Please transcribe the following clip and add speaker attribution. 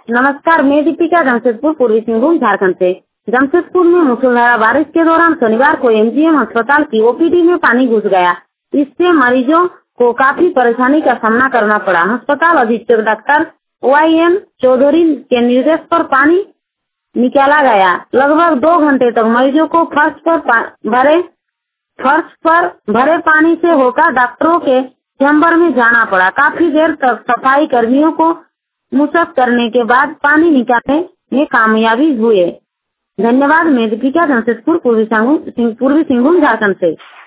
Speaker 1: नमस्कार, मैं दीपिका जमशेदपुर पूर्वी सिंहभूम झारखंड से। जमशेदपुर में मूसलाधार बारिश के दौरान शनिवार को एमजीएम अस्पताल की ओपीडी में पानी घुस गया। इससे मरीजों को काफी परेशानी का सामना करना पड़ा। अस्पताल अधीक्षक डॉक्टर YM चौधरी के निर्देश पर पानी निकाला गया। लगभग 2 घंटे तक मरीजों को फर्श पर भरे पानी से होकर डॉक्टरों के चैम्बर में जाना पड़ा। काफी देर तक सफाई कर्मियों को मुशक्कत करने के बाद पानी निकालने में कामयाबी हुए। धन्यवाद। मैं दीपिका जमशेदपुर पूर्वी सिंहभूम झारखंड से।